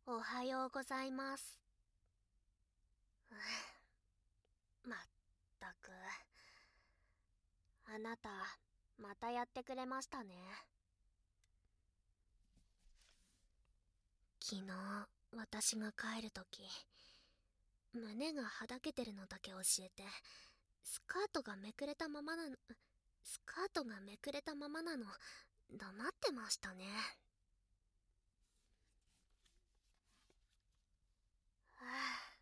おはようございます。まったく。あなた、またやってくれましたね。昨日、私が帰るとき、胸がはだけてるのだけ教えて、スカートがめくれたままなの、スカートがめくれたままなの、黙ってましたね。はあ、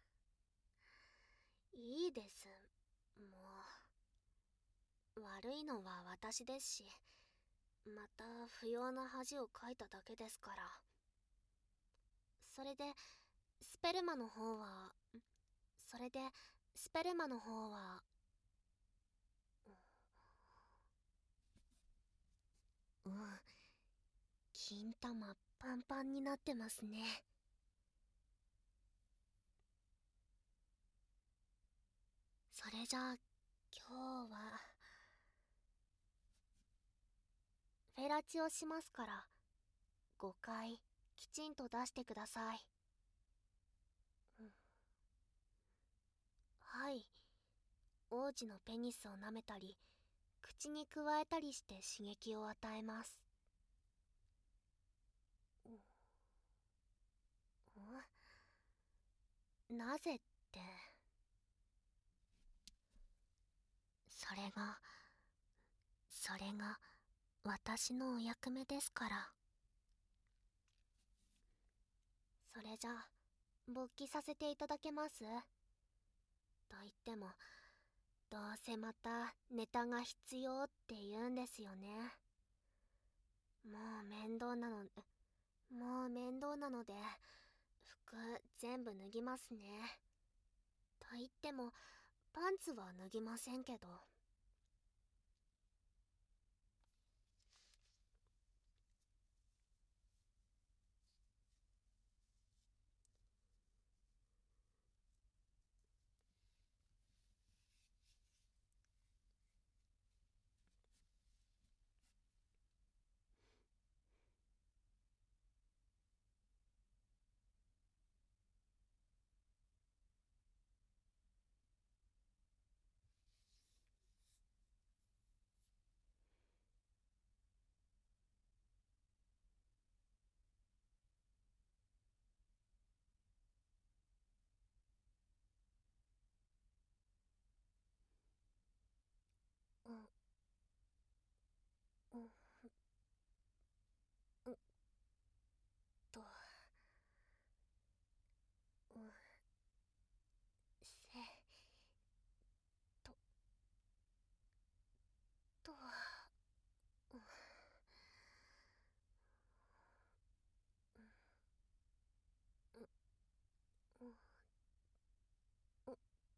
いいです。もう、悪いのは私ですし、また不要な恥をかいただけですから。それで、スペルマの方は、それで、スペルマの方は、うん、金玉パンパンになってますね。それじゃあ、今日は、フェラチをしますから、5回、きちんと出してください。うん、はい。王子のペニスを舐めたり、口にくわえたりして刺激を与えます。なぜって、それが、それが、私のお役目ですから。それじゃあ、勃起させていただけます？と言っても、どうせまたネタが必要って言うんですよね。もう面倒なの、もう面倒なので、服全部脱ぎますね。と言っても、パンツは脱ぎませんけど。うん、うん、うんと、うん、せ、と、と、うん、うん、うん、と、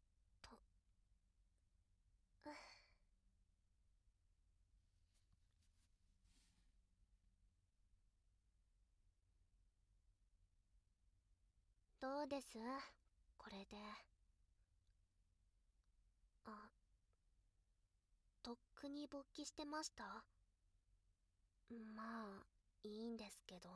どうですこれで。あ、とっくに勃起してました？まあ、いいんですけど。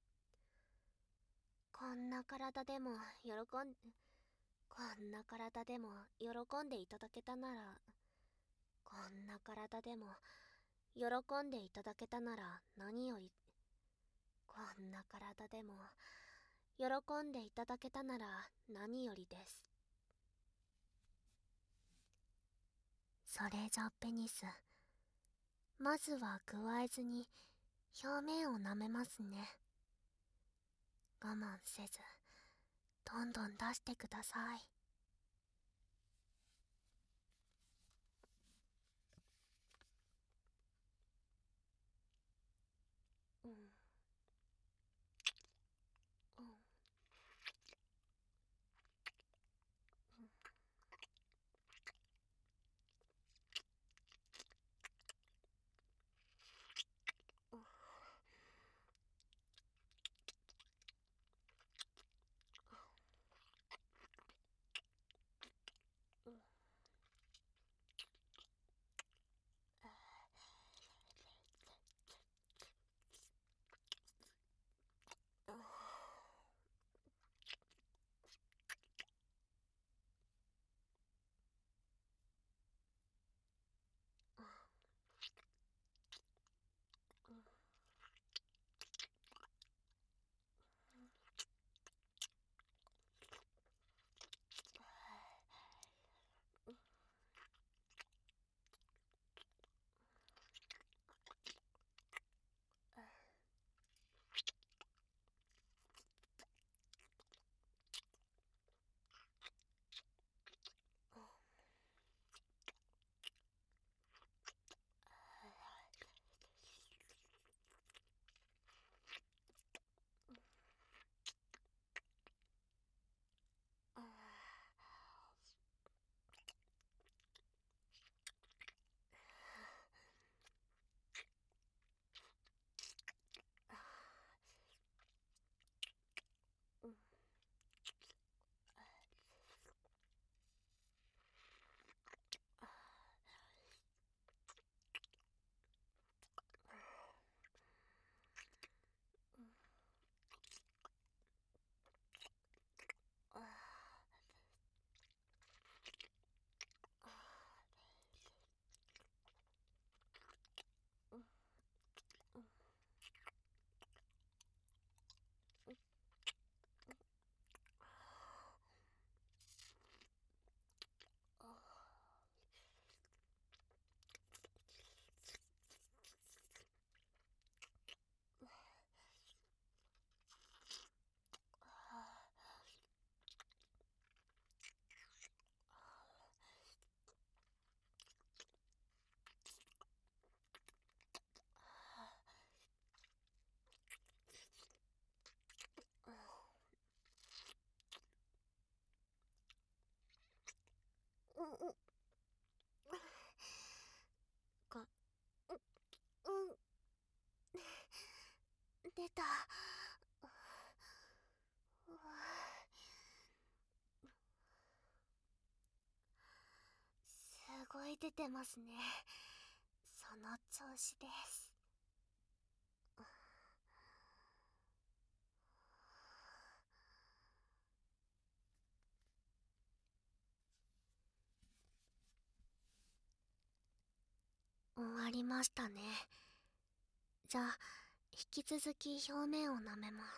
こんな体でも喜ん、こんな体でも喜んでいただけたなら、こんな体でも喜んでいただけたなら何より、こんな体でも喜んでいただけたなら何よりです。それじゃペニス、まずは加えずに表面を舐めますね。我慢せず、どんどん出してください。うん、うん、うん、 出てますね。その調子です。終わりましたね。じゃあ引き続き表面を舐めます。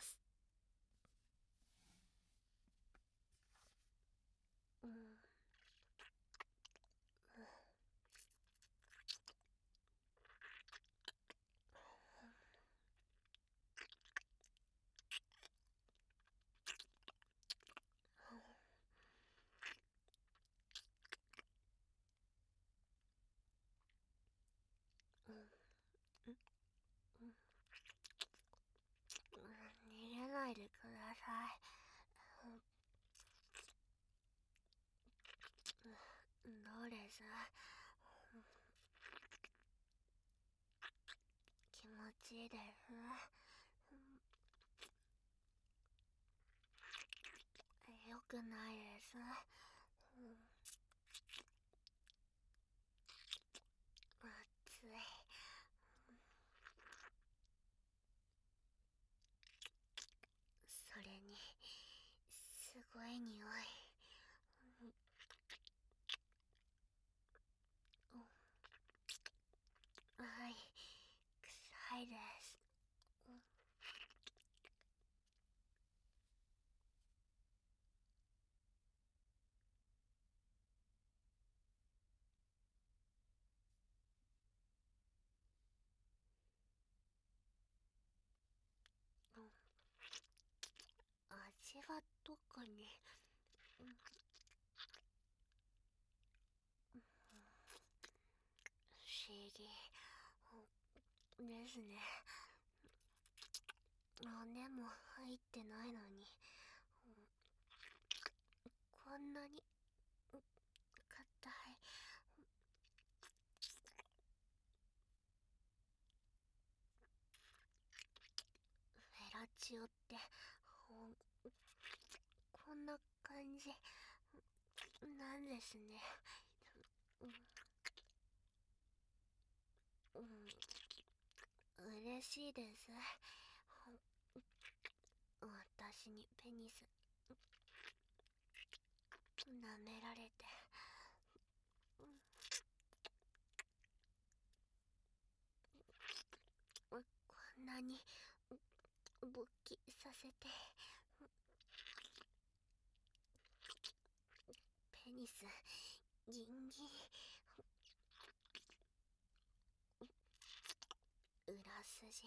逃げないでください。どうです？気持ちいいです。よくないです。熱い。それにすごい匂い。はい、臭いです。味は特に。不思議ですね。骨も入ってないのに、こんなに硬い。フェラチオってこんな感じなんですね。嬉しいです。私にペニス舐められて。こんなに勃起させて。ペニスギンギン。裏筋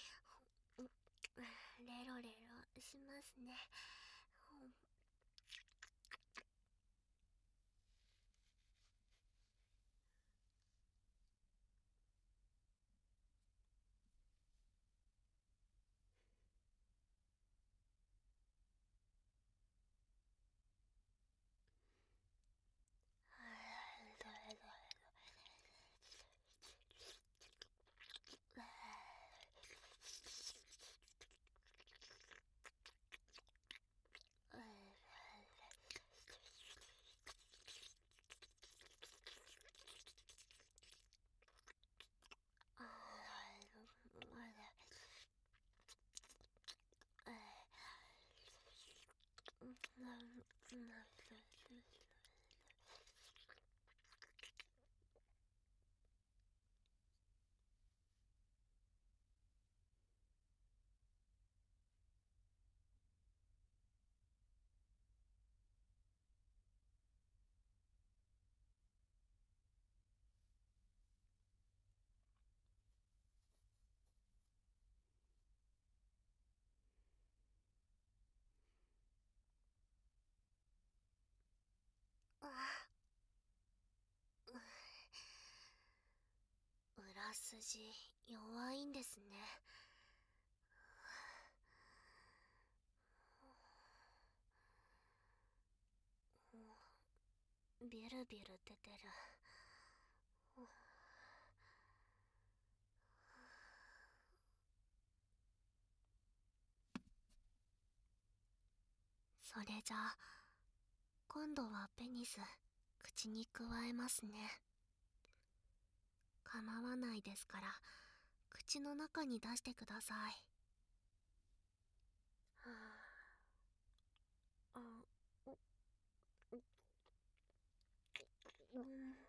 レロレロしますね。裏筋弱いんですね。ビュルビュル出てる。それじゃあ今度はペニス口にくわえますね。 構わないですから、口の中に出してください。はあ、うん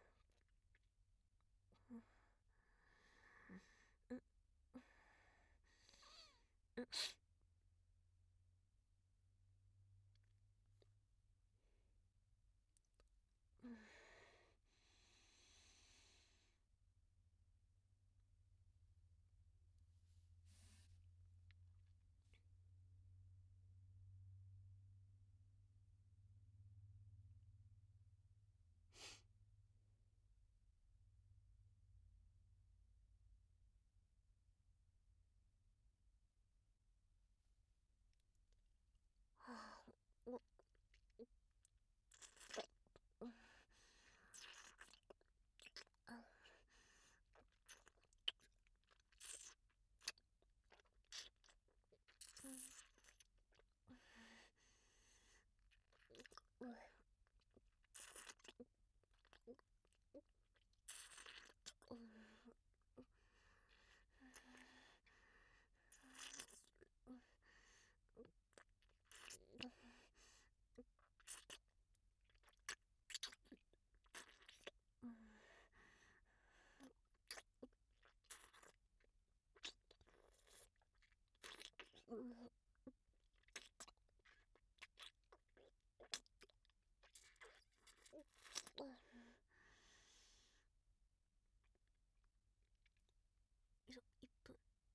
、1分。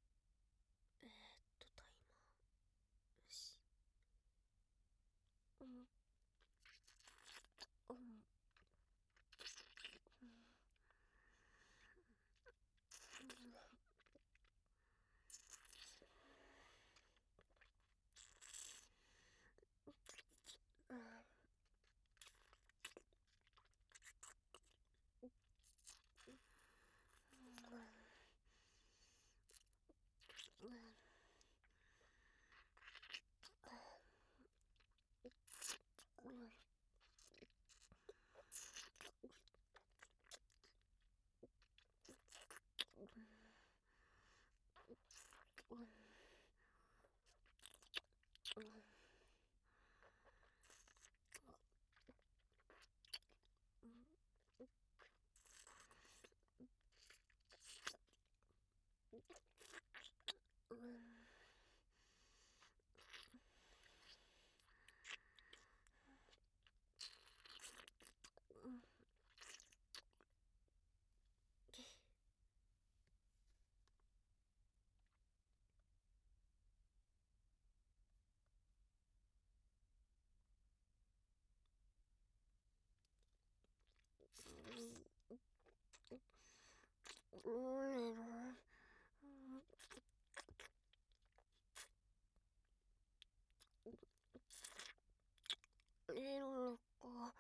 タイマー。よし。うん。うん。レロか。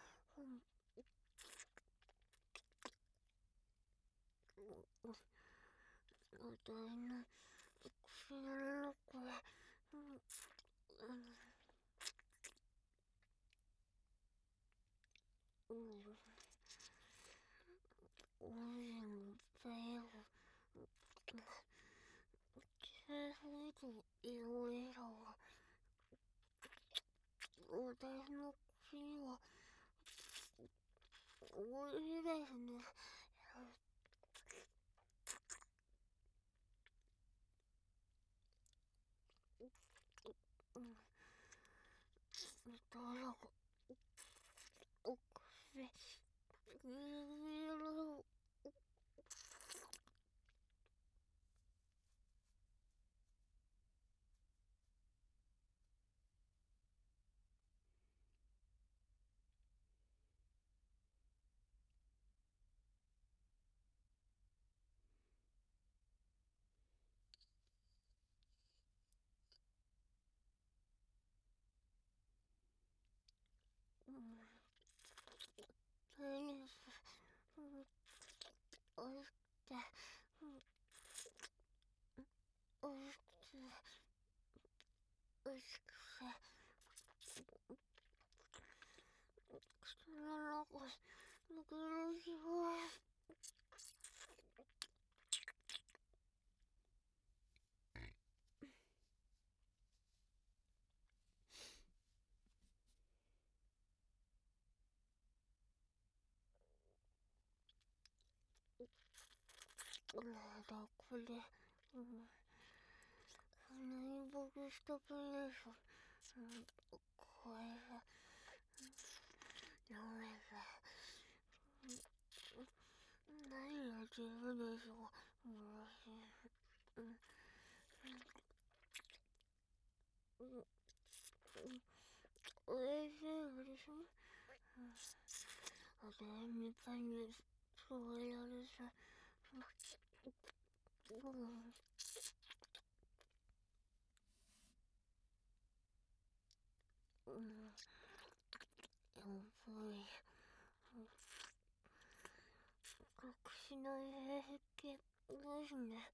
あたいの口の中。おいのべよ。けほどいろいろ。私の口はおいしいですね。どうぞ、お口、おいしくて、おいしくて、おいしくて、口の中、ぬくぬくします。 だこれ、何ボクしたくないしょ。これは、ダメだ。何やってるでしょう。おいしいでしょ。あれみたいにそうやるさ。やっぱり隠しない平気ですね。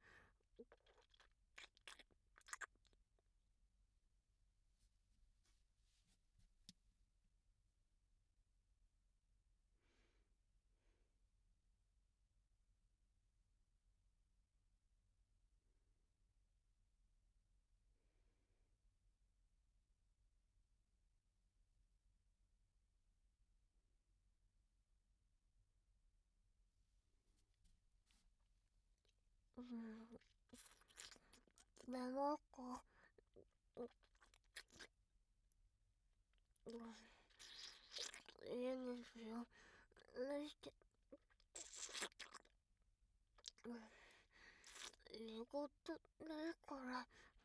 でもいいですよ。して、寝言ないから。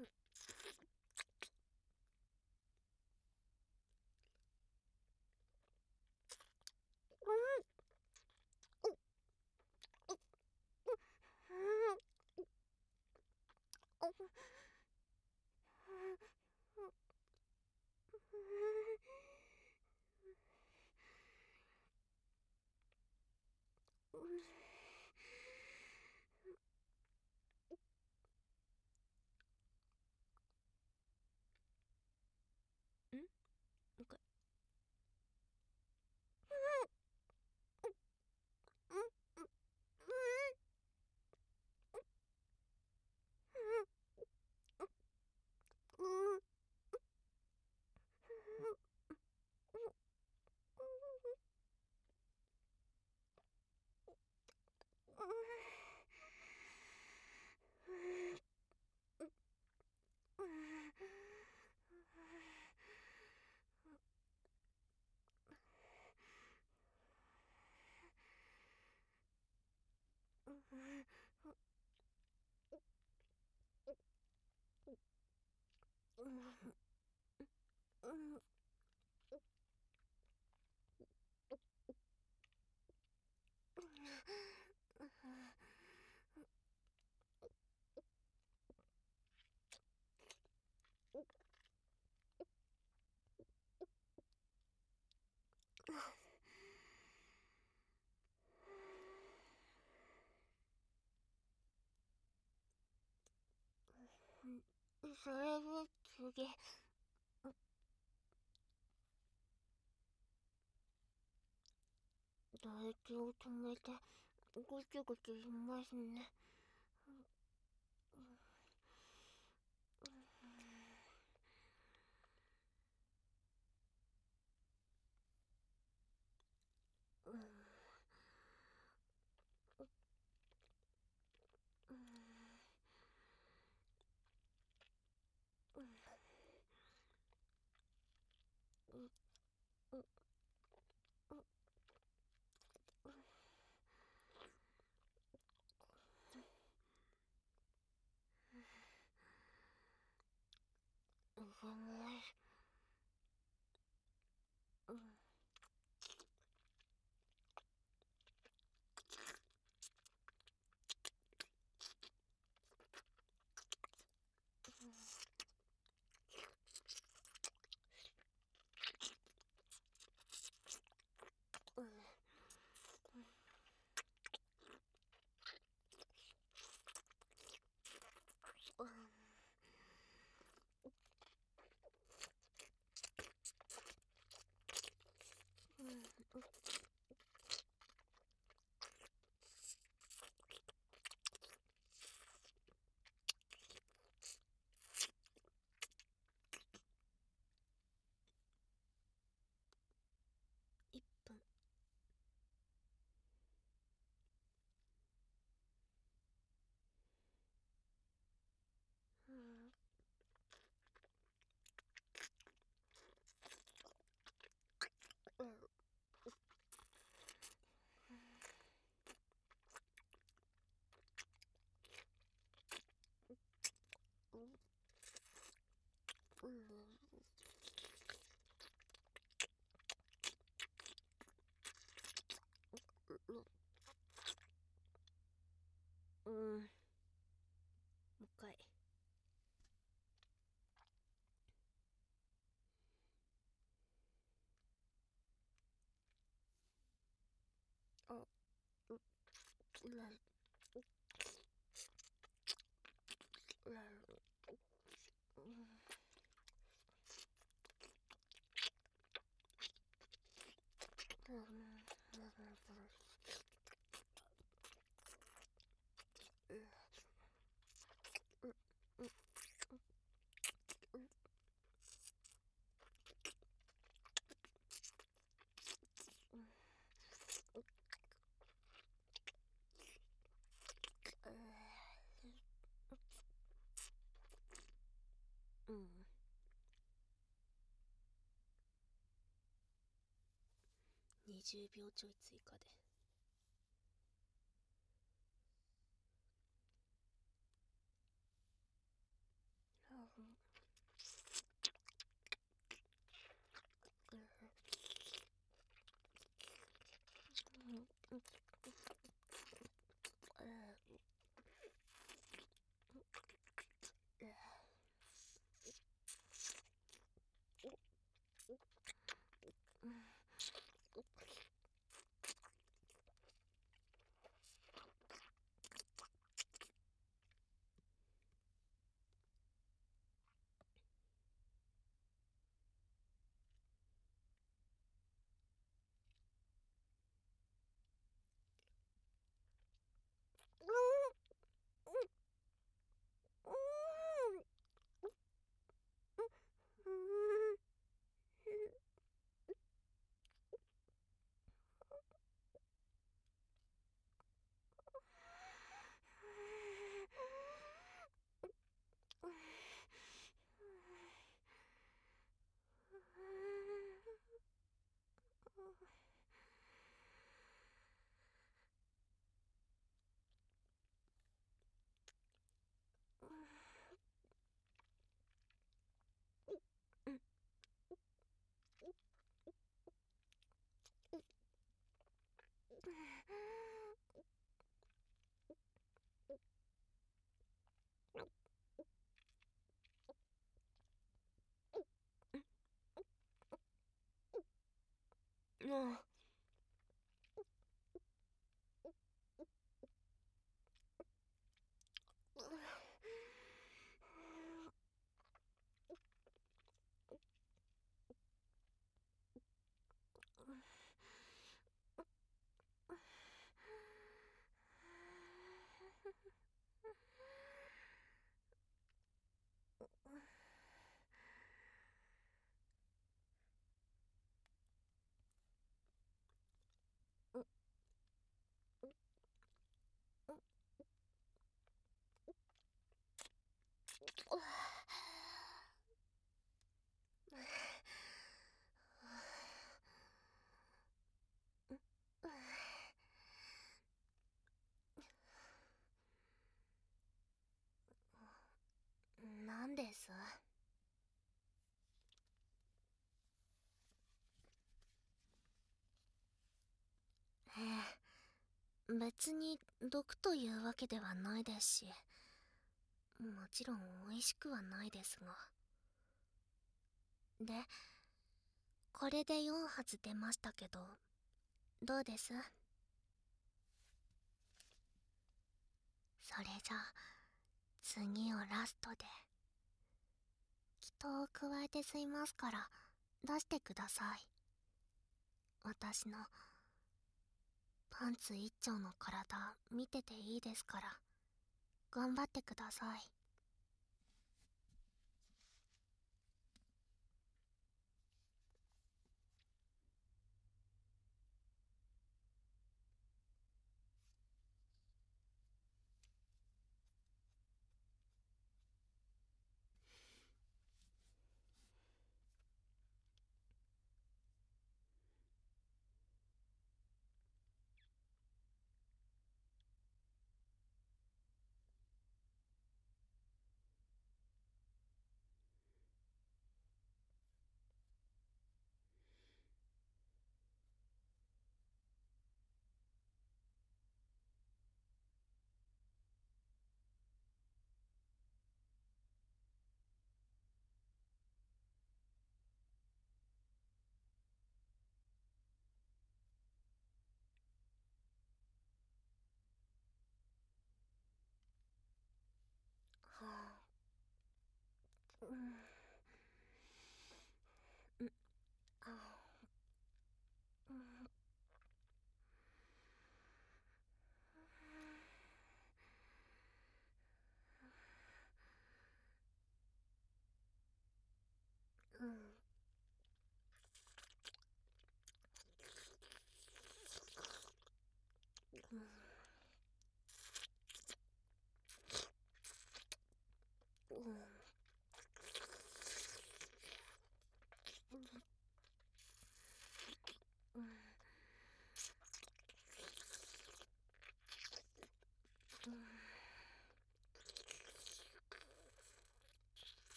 それで次。唾液を止めてぐちぐちしますね。ごめん。 20秒ちょい追加で。 なんです？別に毒というわけではないですし、もちろん美味しくはないですが。で、これで4発出ましたけど、どうです？それじゃあ次をラストで祈祷を加えて吸いますから出してください。私のパンツ一丁の体見てていいですから頑張ってください。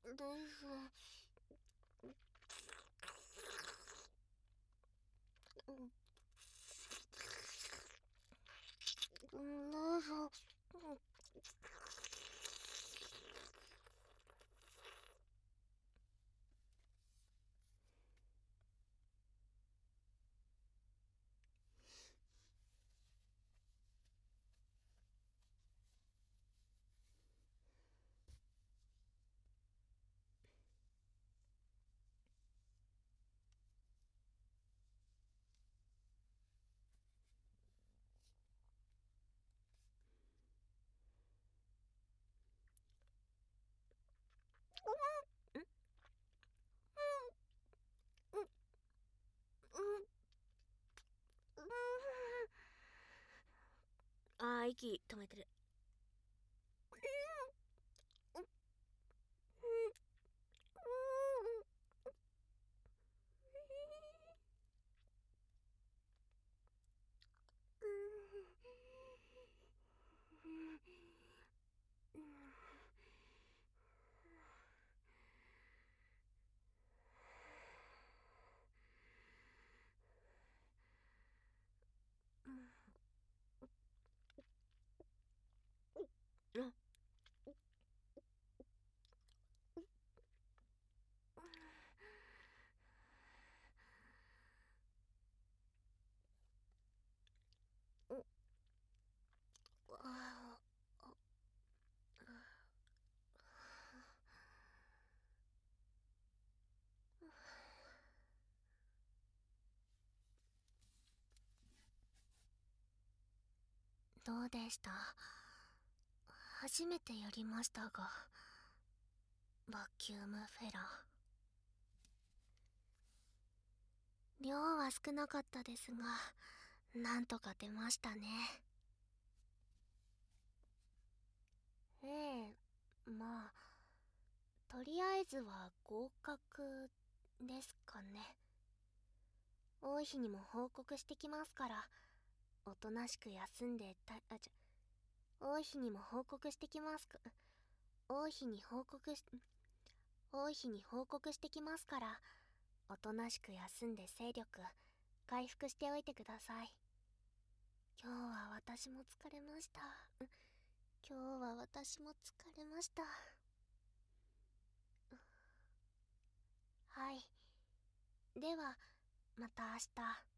です。どうぞ。 あー、息止めてる。あ、 どうでした？初めてやりましたが、バキュームフェラー。量は少なかったですが、なんとか出ましたね。ええ、まあ、とりあえずは合格ですかね。王妃にも報告してきますから、おとなしく休んで王妃にも報告してきますか。王妃に報告し、王妃に報告してきますから、おとなしく休んで勢力回復しておいてください。今日は私も疲れました。今日は私も疲れました。はい。では、また明日。